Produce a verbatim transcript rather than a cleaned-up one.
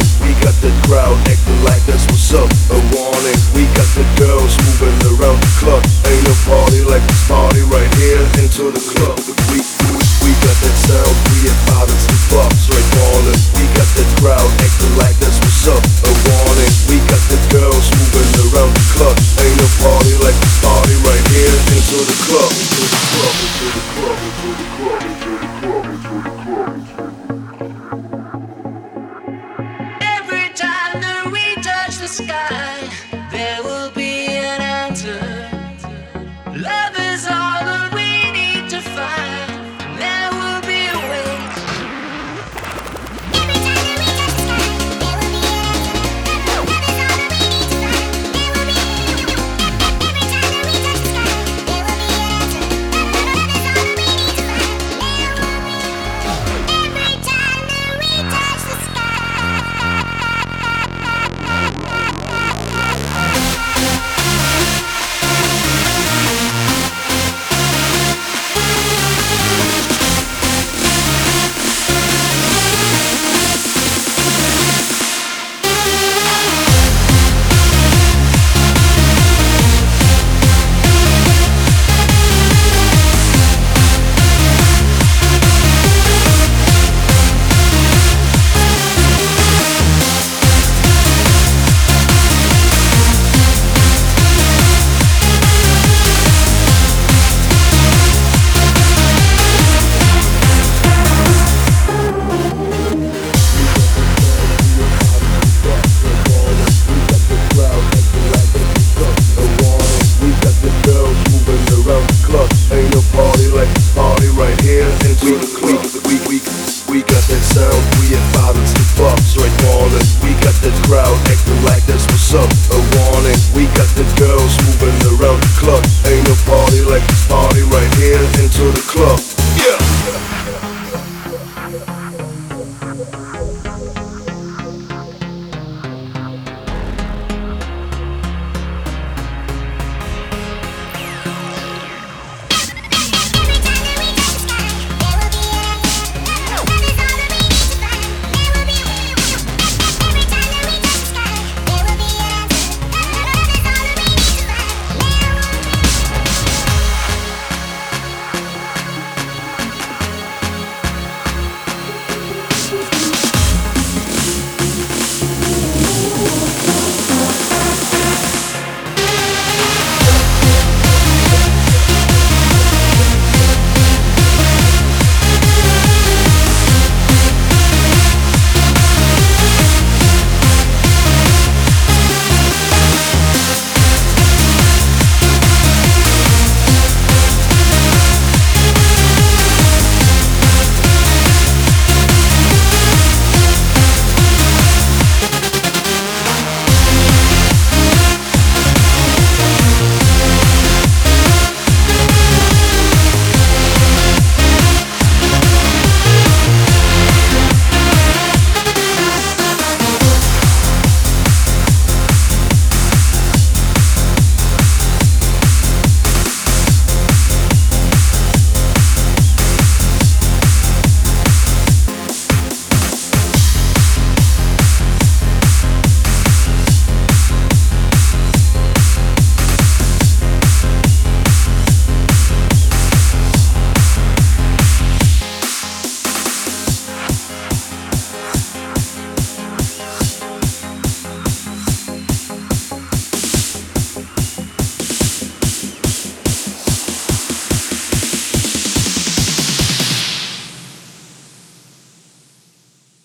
ballin'. We got the crowd acting like that's what's up. A warning, we got the girls moving around the club. Ain't no party like this party right here into the club. We, we, we got that sound, we at bottles and bucks, right ballin'. We got the crowd acting like that's what's up. A warning, we got the girls moving around the club. Ain't no party like this party right here into the club. Into the club, into the club, into the club, into the club, into the club, into the club. Every time that we touch the sky, there will be an answer. Love is all that we need to find. There will be a way. Every time that we touch the sky, there will be an answer. Love is all that we need to find. There will be. Every time that we touch the sky, there will be an answer. Love is all that we need to find. There will be. Every time that we touch the sky. Ain't no party like this party right here into the club. We, we, we got that sound, we at bottles and bucks, right ballin'. We got that crowd acting like that's what's up. A warning, we got the girls moving around the club. Ain't no party like this party right here into the club.